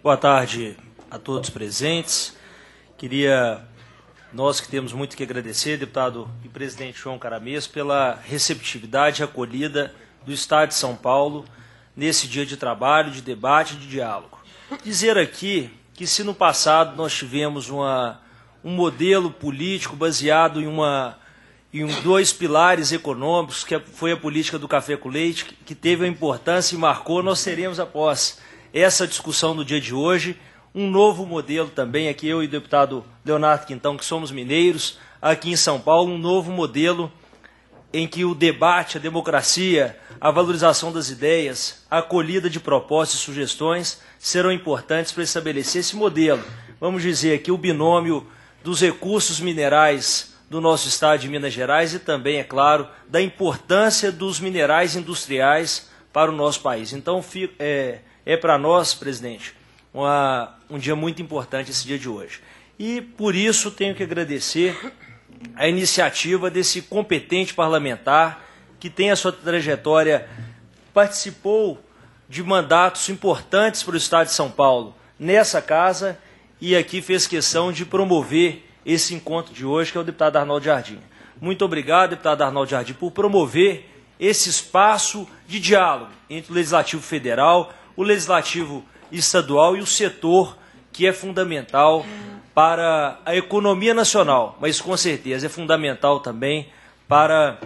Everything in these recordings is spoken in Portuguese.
Boa tarde a todos presentes. Nós que temos muito que agradecer, deputado e presidente João Caramês, pela receptividade e acolhida do Estado de São Paulo nesse dia de trabalho, de debate e de diálogo. Dizer aqui que se no passado nós tivemos um modelo político baseado em dois pilares econômicos, que foi a política do café com leite, que teve a importância e marcou, nós teremos após essa discussão no dia de hoje, um novo modelo também, aqui eu e o deputado Leonardo Quintão, que somos mineiros, aqui em São Paulo, um novo modelo em que o debate, a democracia, a valorização das ideias, a acolhida de propostas e sugestões serão importantes para estabelecer esse modelo. Vamos dizer aqui o binômio dos recursos minerais do nosso estado de Minas Gerais e também, é claro, da importância dos minerais industriais para o nosso país. Então, é para nós, presidente, um dia muito importante esse dia de hoje. E, por isso, tenho que agradecer a iniciativa desse competente parlamentar que tem a sua trajetória, participou de mandatos importantes para o Estado de São Paulo nessa casa e aqui fez questão de promover esse encontro de hoje, que é o deputado Arnaldo Jardim. Muito obrigado, deputado Arnaldo Jardim, por promover esse espaço de diálogo entre o Legislativo Federal, o Legislativo Estadual e o setor que é fundamental para a economia nacional, mas com certeza é fundamental também para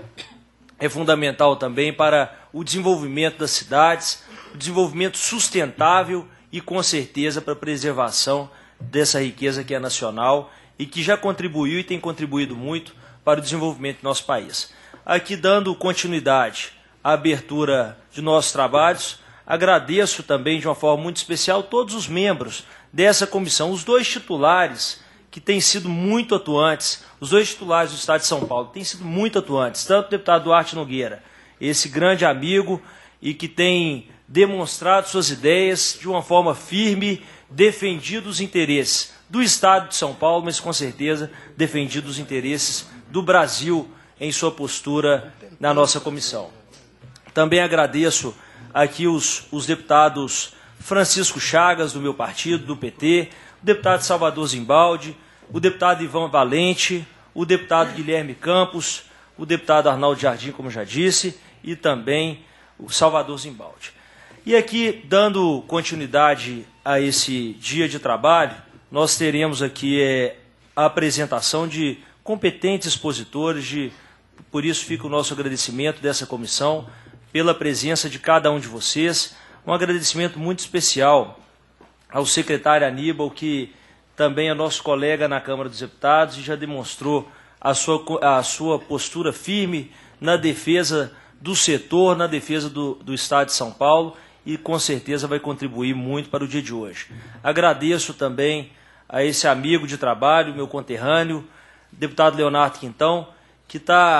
o desenvolvimento das cidades, o desenvolvimento sustentável e com certeza para a preservação dessa riqueza que é nacional e que já contribuiu e tem contribuído muito para o desenvolvimento do nosso país. Aqui, dando continuidade à abertura de nossos trabalhos, agradeço também de uma forma muito especial todos os membros dessa comissão, os dois titulares que têm sido muito atuantes, os dois titulares do Estado de São Paulo têm sido muito atuantes, tanto o deputado Duarte Nogueira, esse grande amigo e que tem demonstrado suas ideias de uma forma firme, defendido os interesses do Estado de São Paulo, mas com certeza defendido os interesses do Brasil em sua postura na nossa comissão. Também agradeço aqui os deputados Francisco Chagas, do meu partido, do PT, o deputado Salvador Zimbaldi, o deputado Ivan Valente, o deputado Guilherme Campos, o deputado Arnaldo Jardim, como já disse, e também o Salvador Zimbaldi. E aqui, dando continuidade a esse dia de trabalho, nós teremos aqui a apresentação de competentes expositores, por isso fica o nosso agradecimento dessa comissão, pela presença de cada um de vocês, um agradecimento muito especial ao secretário Aníbal, que também é nosso colega na Câmara dos Deputados e já demonstrou a sua postura firme na defesa do setor, na defesa do Estado de São Paulo e com certeza vai contribuir muito para o dia de hoje. Agradeço também a esse amigo de trabalho, meu conterrâneo, deputado Leonardo Quintão, que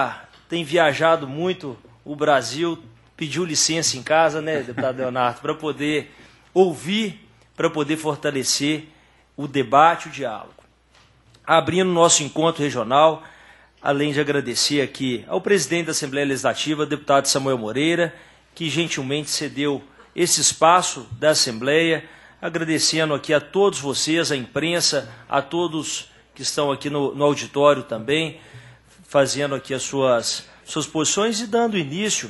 tem viajado muito o Brasil, pediu licença em casa, né, deputado Leonardo, para poder ouvir, para poder fortalecer o debate, o diálogo. Abrindo nosso encontro regional, além de agradecer aqui ao presidente da Assembleia Legislativa, deputado Samuel Moreira, que gentilmente cedeu esse espaço da Assembleia, agradecendo aqui a todos vocês, a imprensa, a todos que estão aqui no auditório também, fazendo aqui as suas posições e dando início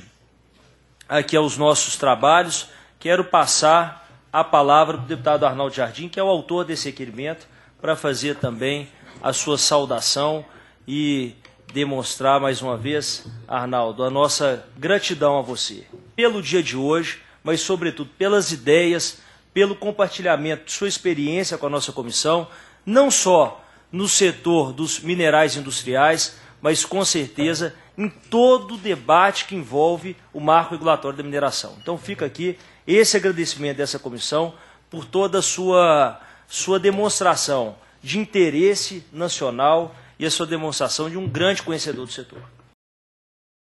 aqui aos nossos trabalhos. Quero passar a palavra para o deputado Arnaldo Jardim, que é o autor desse requerimento, para fazer também a sua saudação e demonstrar mais uma vez, Arnaldo, a nossa gratidão a você, pelo dia de hoje, mas sobretudo pelas ideias, pelo compartilhamento de sua experiência com a nossa comissão, não só no setor dos minerais industriais, mas com certeza em todo o debate que envolve o marco regulatório da mineração. Então fica aqui esse agradecimento dessa comissão por toda a sua demonstração de interesse nacional e a sua demonstração de um grande conhecedor do setor.